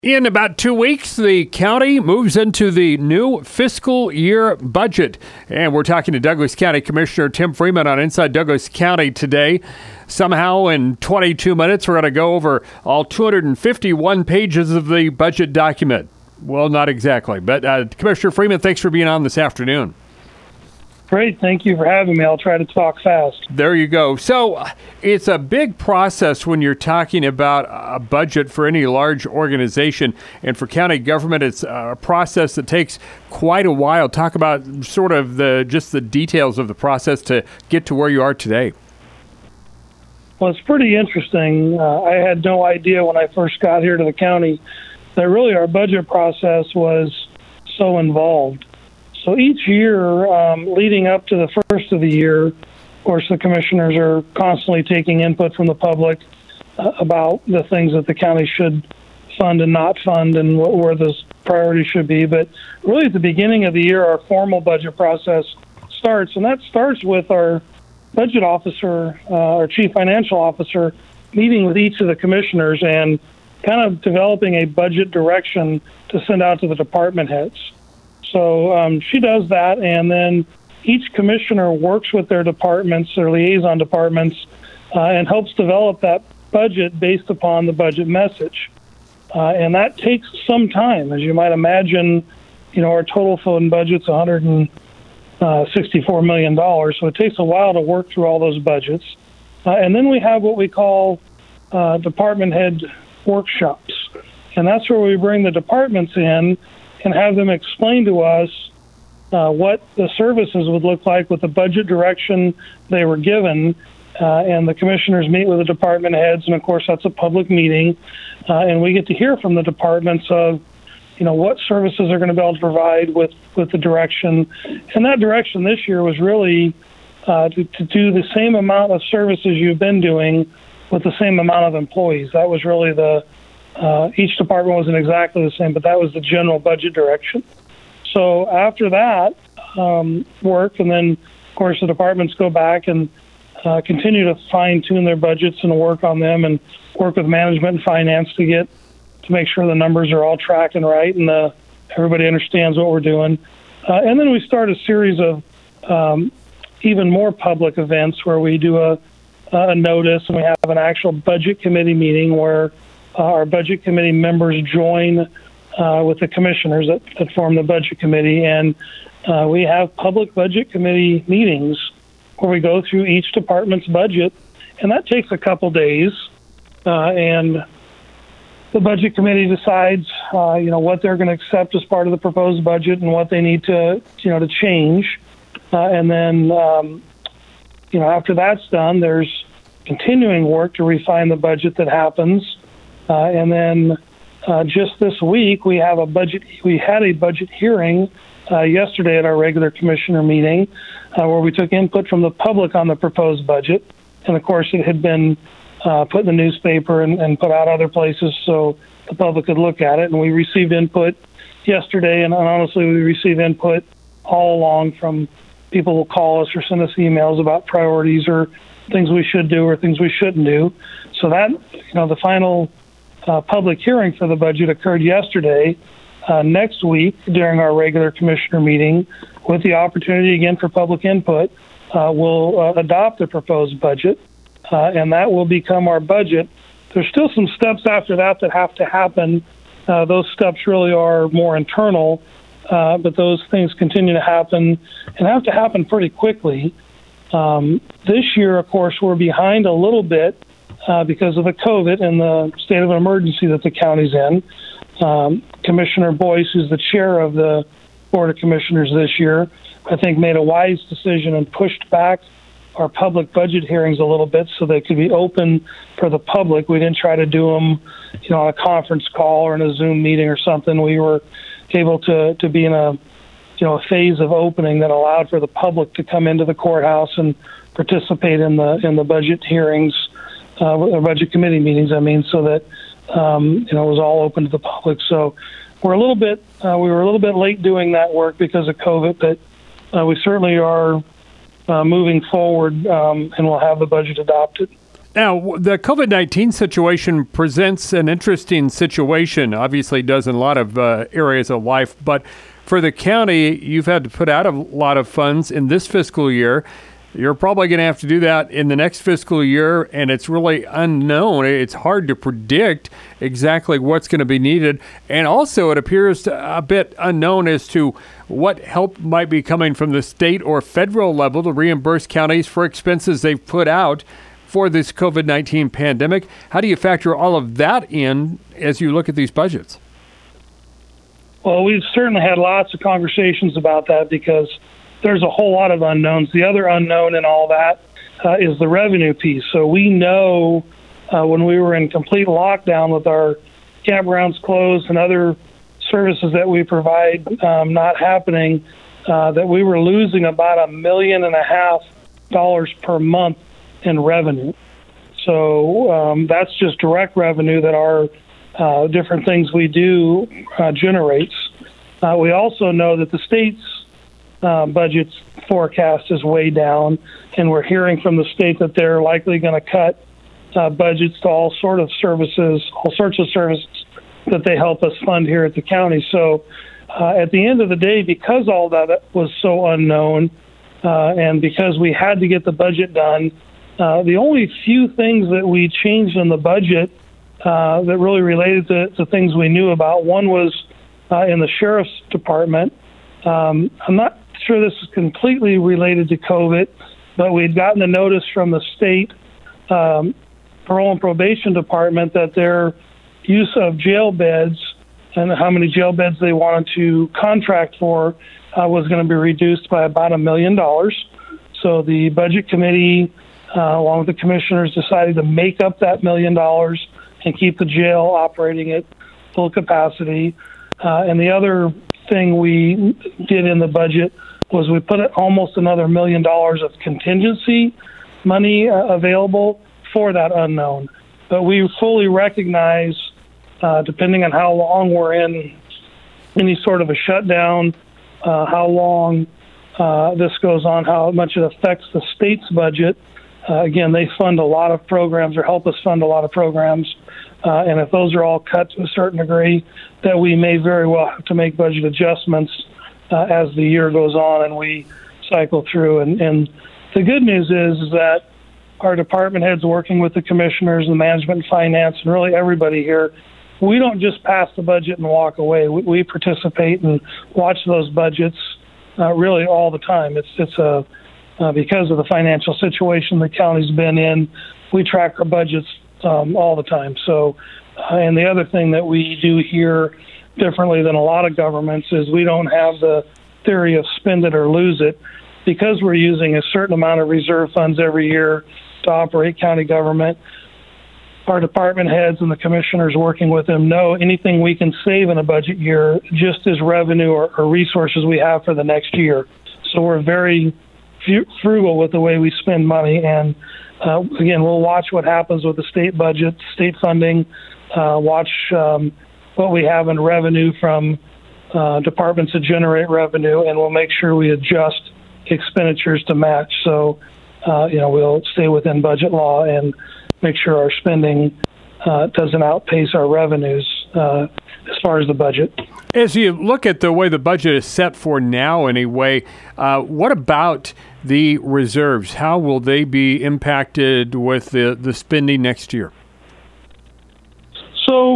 In about 2 weeks, the county moves into the new fiscal year budget. And we're talking to Douglas County Commissioner Tim Freeman on Inside Douglas County today. Somehow in 22 minutes, we're going to go over all 251 pages of the budget document. Well, not exactly. But Commissioner Freeman, thanks for being on this afternoon. Great. Thank you for having me. I'll try to talk fast. There you go. So it's a big process when you're talking about a budget for any large organization. And for county government, it's a process that takes quite a while. Talk about sort of just the details of the process to get to where you are today. Well, it's pretty interesting. I had no idea when I first got here to the county that really our budget process was so involved. So each year, leading up to the first of the year, of course, the commissioners are constantly taking input from the public about the things that the county should fund and not fund and where those priorities should be. But really at the beginning of the year, our formal budget process starts, and that starts with our budget officer, our chief financial officer, meeting with each of the commissioners and kind of developing a budget direction to send out to the department heads. So she does that, and then each commissioner works with their departments, their liaison departments, and helps develop that budget based upon the budget message. And that takes some time. As you might imagine, our total fund budget's $164 million, so it takes a while to work through all those budgets. And then we have what we call department head workshops, and that's where we bring the departments in and have them explain to us what the services would look like with the budget direction they were given. And the commissioners meet with the department heads, and of course that's a public meeting. And we get to hear from the departments of, what services they're going to be able to provide with the direction. And that direction this year was really to do the same amount of services you've been doing with the same amount of employees. That was really each department wasn't exactly the same, but that was the general budget direction. So after that work, and then, of course, the departments go back and continue to fine-tune their budgets and work on them and work with management and finance to make sure the numbers are all tracking right and everybody understands what we're doing. And then we start a series of even more public events where we do a notice, and we have an actual budget committee meeting where our budget committee members join with the commissioners that form the budget committee, and we have public budget committee meetings where we go through each department's budget, and that takes a couple days, and the budget committee decides what they're going to accept as part of the proposed budget and what they need to change, and then after that's done, there's continuing work to refine the budget that happens. And then just this week, we had a budget hearing yesterday at our regular commissioner meeting where we took input from the public on the proposed budget. And, of course, it had been put in the newspaper and put out other places so the public could look at it. And we received input yesterday, and honestly, we receive input all along from people who call us or send us emails about priorities or things we should do or things we shouldn't do. So that, the final public hearing for the budget occurred yesterday. Next week, during our regular commissioner meeting, with the opportunity again for public input, we'll adopt the proposed budget, and that will become our budget. There's still some steps after that have to happen. Those steps really are more internal, but those things continue to happen and have to happen pretty quickly. This year, of course, we're behind a little bit because of the COVID and the state of emergency that the county's in. Commissioner Boyce, who's the chair of the Board of Commissioners this year, I think made a wise decision and pushed back our public budget hearings a little bit so they could be open for the public. We didn't try to do them, on a conference call or in a Zoom meeting or something. We were able to be in a phase of opening that allowed for the public to come into the courthouse and participate in the budget hearings, budget committee meetings, so that it was all open to the public. So we were a little bit late doing that work because of COVID, but we certainly are moving forward, and we'll have the budget adopted. Now, the COVID-19 situation presents an interesting situation, obviously does in a lot of areas of life, but for the county, you've had to put out a lot of funds in this fiscal year. You're probably going to have to do that in the next fiscal year, and it's really unknown. It's hard to predict exactly what's going to be needed. And also, it appears a bit unknown as to what help might be coming from the state or federal level to reimburse counties for expenses they've put out for this COVID-19 pandemic. How do you factor all of that in as you look at these budgets? Well, we've certainly had lots of conversations about that because there's a whole lot of unknowns. The other unknown in all that is the revenue piece. So we know when we were in complete lockdown with our campgrounds closed and other services that we provide not happening, that we were losing about $1.5 million per month in revenue. So that's just direct revenue that our different things we do generates. We also know that the state's budget's forecast is way down, and we're hearing from the state that they're likely going to cut budgets to all sorts of services that they help us fund here at the county. So at the end of the day, because all that was so unknown, and because we had to get the budget done, the only few things that we changed in the budget that really related to things we knew about, one was in the sheriff's department. I'm not sure this is completely related to COVID, but we'd gotten a notice from the state parole and probation department that their use of jail beds and how many jail beds they wanted to contract for was going to be reduced by about $1 million. So the budget committee, along with the commissioners, decided to make up that $1 million and keep the jail operating at full capacity. And the other thing we did in the budget was we put almost another $1 million of contingency money available for that unknown. But we fully recognize, depending on how long we're in any sort of a shutdown, how long this goes on, how much it affects the state's budget. Again, they fund a lot of programs or help us fund a lot of programs. And if those are all cut to a certain degree, that we may very well have to make budget adjustments as the year goes on and we cycle through. And the good news is that our department heads working with the commissioners and management and finance and really everybody here, we don't just pass the budget and walk away. We participate and watch those budgets really all the time. It's because of the financial situation the county's been in, we track our budgets all the time. So, and the other thing that we do here differently than a lot of governments is we don't have the theory of spend it or lose it. Because we're using a certain amount of reserve funds every year to operate county government, our department heads and the commissioners working with them know anything we can save in a budget year just as revenue or resources we have for the next year. So we're very frugal with the way we spend money. And again, we'll watch what happens with the state budget, state funding, watch what we have in revenue from departments that generate revenue, and we'll make sure we adjust expenditures to match. So, we'll stay within budget law and make sure our spending doesn't outpace our revenues as far as the budget. As you look at the way the budget is set for now anyway, what about the reserves? How will they be impacted with the spending next year? So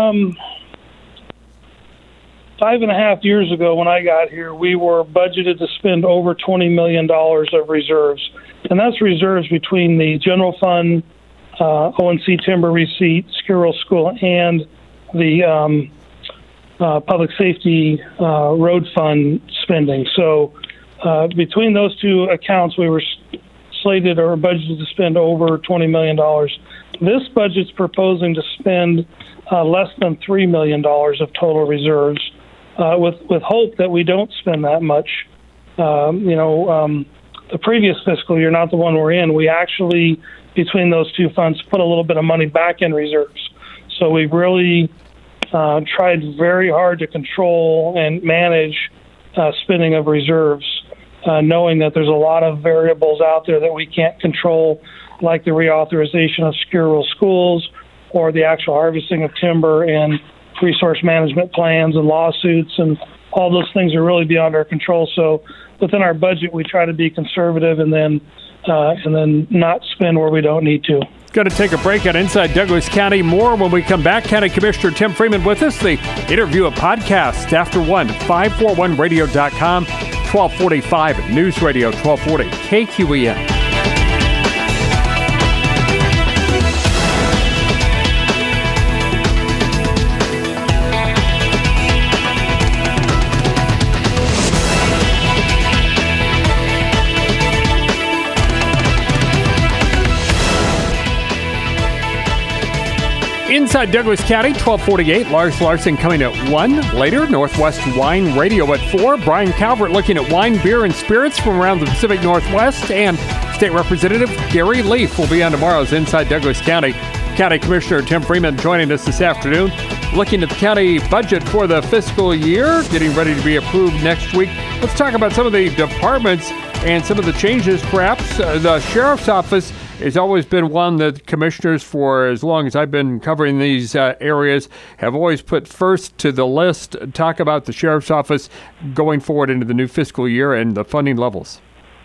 5.5 years ago when I got here, we were budgeted to spend over $20 million of reserves. And that's reserves between the general fund, ONC timber receipt, Skirrow School, and the public safety road fund spending. So between those two accounts, we were slated or budgeted to spend over $20 million. This budget's proposing to spend less than $3 million of total reserves, with hope that we don't spend that much. The previous fiscal year, not the one we're in, we actually, between those two funds, put a little bit of money back in reserves. So we've really tried very hard to control and manage spending of reserves. knowing that there's a lot of variables out there that we can't control, like the reauthorization of secure rural schools or the actual harvesting of timber and resource management plans and lawsuits, and all those things are really beyond our control. So within our budget, we try to be conservative and then not spend where we don't need to. Going to take a break on Inside Douglas County. More when we come back. County Commissioner Tim Freeman with us. The interview, a podcast after 1, 541radio.com, 1245 News Radio 1240 KQEN. Inside Douglas County, 1248. Lars Larson coming at 1. Later, Northwest Wine Radio at 4. Brian Calvert looking at wine, beer, and spirits from around the Pacific Northwest. And State Representative Gary Leaf will be on tomorrow's Inside Douglas County. County Commissioner Tim Freeman joining us this afternoon, looking at the county budget for the fiscal year, getting ready to be approved next week. Let's talk about some of the departments and some of the changes, perhaps. The Sheriff's Office has always been one that commissioners, for as long as I've been covering these areas, have always put first to the list. Talk about the Sheriff's Office going forward into the new fiscal year and the funding levels.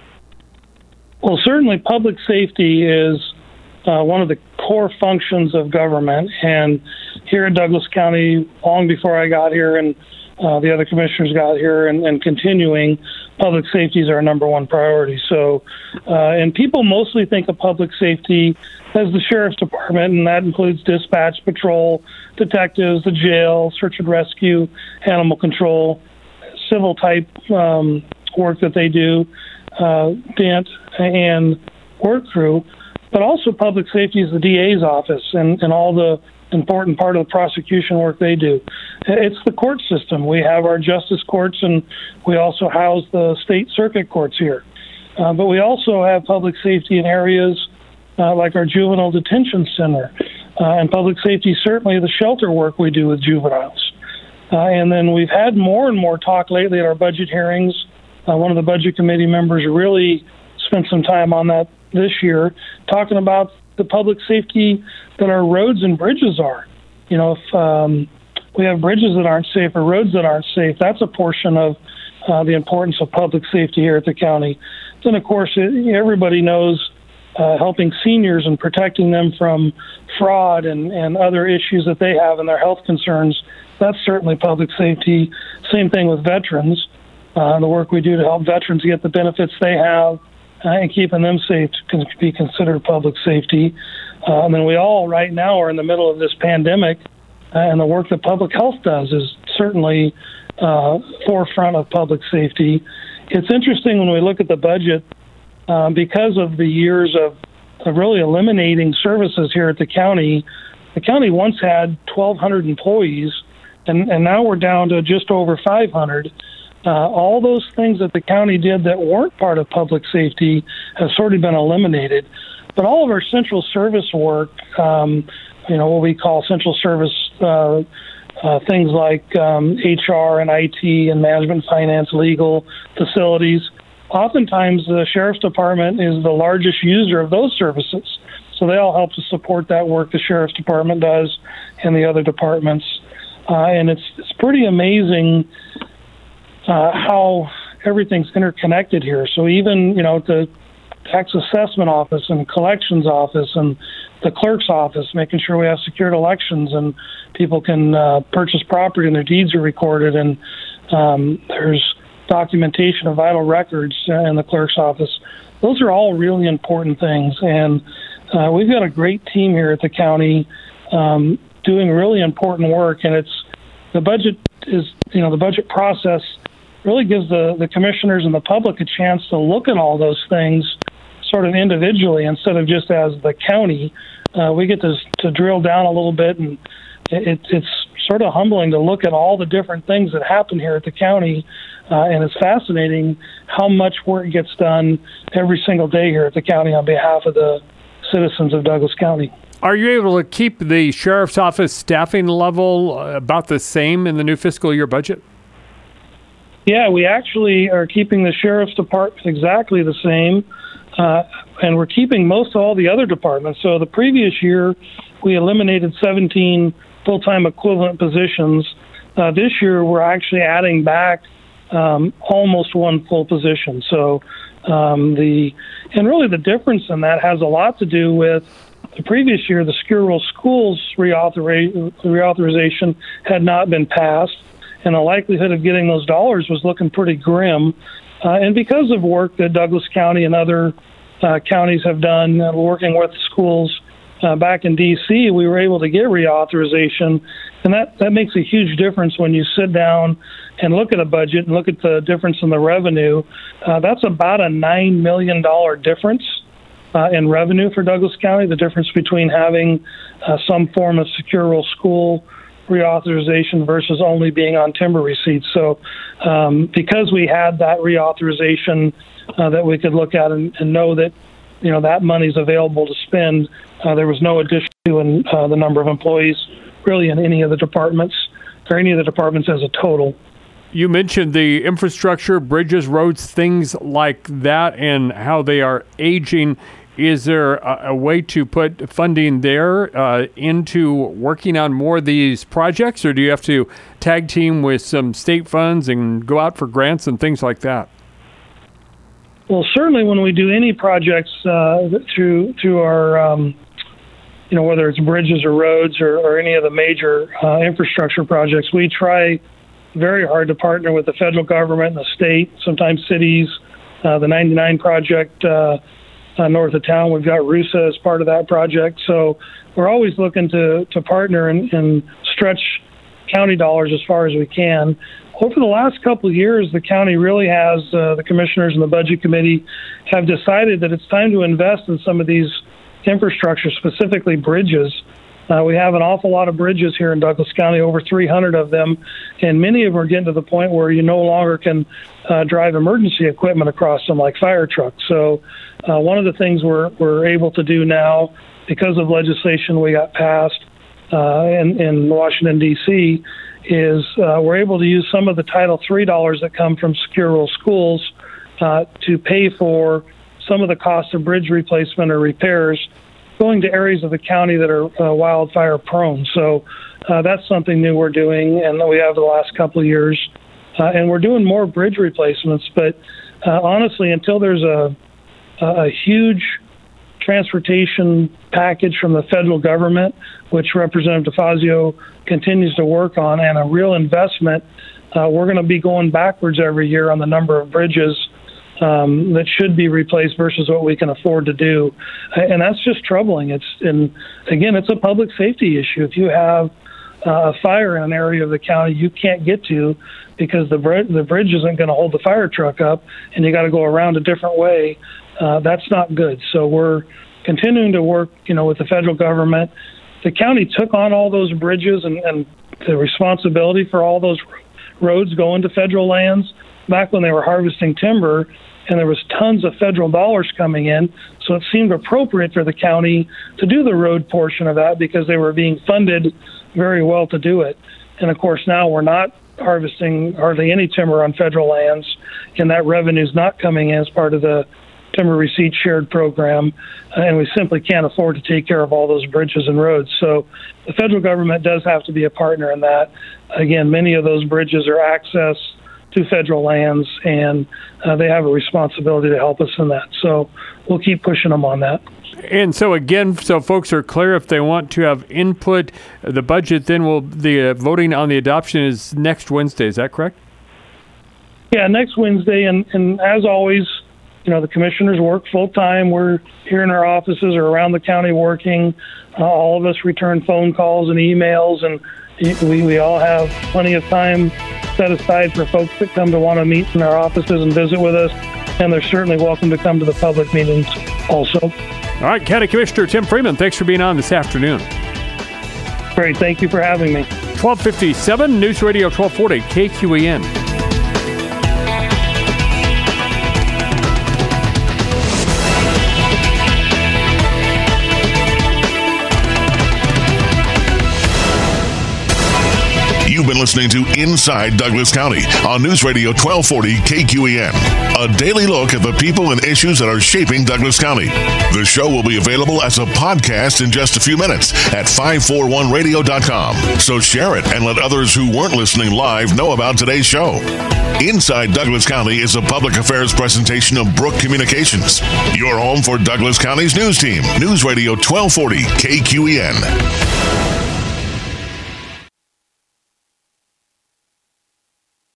Well, certainly public safety is one of the core functions of government. And here in Douglas County, long before I got here and the other commissioners got here and continuing, public safety is our number one priority. So, and people mostly think of public safety as the Sheriff's Department, and that includes dispatch, patrol, detectives, the jail, search and rescue, animal control, civil type work that they do, DENT and work crew. But also public safety is the DA's office and all the important part of the prosecution work they do. It's the court system. We have our justice courts, and we also house the state circuit courts here. But we also have public safety in areas like our juvenile detention center. And public safety, certainly the shelter work we do with juveniles. And then we've had more and more talk lately at our budget hearings. One of the budget committee members really spent some time on that this year, talking about the public safety that our roads and bridges are. You know, if we have bridges that aren't safe or roads that aren't safe, that's a portion of the importance of public safety here at the county. Then, of course, everybody knows helping seniors and protecting them from fraud and other issues that they have in their health concerns. That's certainly public safety. Same thing with veterans. The work we do to help veterans get the benefits they have and keeping them safe can be considered public safety. And then we all right now are in the middle of this pandemic, and the work that public health does is certainly forefront of public safety. It's interesting when we look at the budget, because of the years of really eliminating services here at the county once had 1,200 employees, and now we're down to just over 500. All those things that the county did that weren't part of public safety have sort of been eliminated. But all of our central service work, what we call central service, things like HR and IT and management, finance, legal, facilities, oftentimes the Sheriff's Department is the largest user of those services. So they all help to support that work the Sheriff's Department does and the other departments. And it's pretty amazing how everything's interconnected here. So even, the tax assessment office and collections office and the clerk's office, making sure we have secured elections and people can purchase property and their deeds are recorded, and there's documentation of vital records in the clerk's office. Those are all really important things. And we've got a great team here at the county doing really important work. And the budget process really gives the commissioners and the public a chance to look at all those things sort of individually instead of just as the county. We get to drill down a little bit, and it's sort of humbling to look at all the different things that happen here at the county, and it's fascinating how much work gets done every single day here at the county on behalf of the citizens of Douglas County. Are you able to keep the Sheriff's Office staffing level about the same in the new fiscal year budget? Yeah, we actually are keeping the sheriff's department exactly the same, and we're keeping most all the other departments. So the previous year, we eliminated 17 full-time equivalent positions. This year, we're actually adding back almost one full position. So really the difference in that has a lot to do with the previous year. The Secure Schools reauthorization had not been passed, and the likelihood of getting those dollars was looking pretty grim. And because of work that Douglas County and other counties have done, working with schools back in D.C., we were able to get reauthorization, and that makes a huge difference when you sit down and look at a budget and look at the difference in the revenue. That's about a $9 million difference in revenue for Douglas County, the difference between having some form of secure school reauthorization versus only being on timber receipts. So because we had that reauthorization that we could look at and know that that money's available to spend, there was no addition to the number of employees really in any of the departments or any of the departments as a total. You mentioned the infrastructure, bridges, roads, things like that, and how they are aging. Is there a way to put funding there into working on more of these projects, or do you have to tag team with some state funds and go out for grants and things like that? Well, certainly when we do any projects through our, whether it's bridges or roads or any of the major infrastructure projects, we try very hard to partner with the federal government and the state, sometimes cities. The 99 project north of town, we've got RUSA as part of that project. So we're always looking to partner and stretch county dollars as far as we can. Over the last couple of years, the county really has, the commissioners and the budget committee have decided that it's time to invest in some of these infrastructure, specifically bridges. We have an awful lot of bridges here in Douglas County, over 300 of them, and many of them are getting to the point where you no longer can drive emergency equipment across them like fire trucks. So one of the things we're able to do now, because of legislation we got passed in Washington, D.C., is we're able to use some of the Title III dollars that come from Secure Rural Schools to pay for some of the cost of bridge replacement or repairs going to areas of the county that are wildfire prone. So that's something new we're doing and that we have the last couple of years. And we're doing more bridge replacements, but honestly, until there's a huge transportation package from the federal government, which Representative DeFazio continues to work on, and a real investment, we're going to be going backwards every year on the number of bridges that should be replaced versus what we can afford to do. And that's just troubling. It's a public safety issue. If you have a fire in an area of the county you can't get to because the bridge isn't going to hold the fire truck up and you got to go around a different way, that's not good. So we're continuing to work, with the federal government. The county took on all those bridges and the responsibility for all those roads going to federal lands back when they were harvesting timber, and there was tons of federal dollars coming in, so it seemed appropriate for the county to do the road portion of that because they were being funded very well to do it. And of course, now we're not harvesting hardly any timber on federal lands, and that revenue is not coming in as part of the timber receipt shared program, and we simply can't afford to take care of all those bridges and roads. So the federal government does have to be a partner in that. Again, many of those bridges are access to federal lands, and they have a responsibility to help us in that. So we'll keep pushing them on that. And so again, so folks are clear, if they want to have input, the budget, then the voting on the adoption is next Wednesday. Is that correct? Yeah, next Wednesday. And as always, the commissioners work full time. We're here in our offices or around the county working. All of us return phone calls and emails, and we all have plenty of time set aside for folks that come to want to meet in our offices and visit with us, and they're certainly welcome to come to the public meetings also. All right, County Commissioner Tim Freeman, thanks for being on this afternoon. Great, thank you for having me. 1257 News Radio 1240 KQEN. You've been listening to Inside Douglas County on News Radio 1240 KQEN, a daily look at the people and issues that are shaping Douglas County. The show will be available as a podcast in just a few minutes at 541radio.com. So share it and let others who weren't listening live know about today's show. Inside Douglas County is a public affairs presentation of Brook Communications, your home for Douglas County's news team. News Radio 1240 KQEN.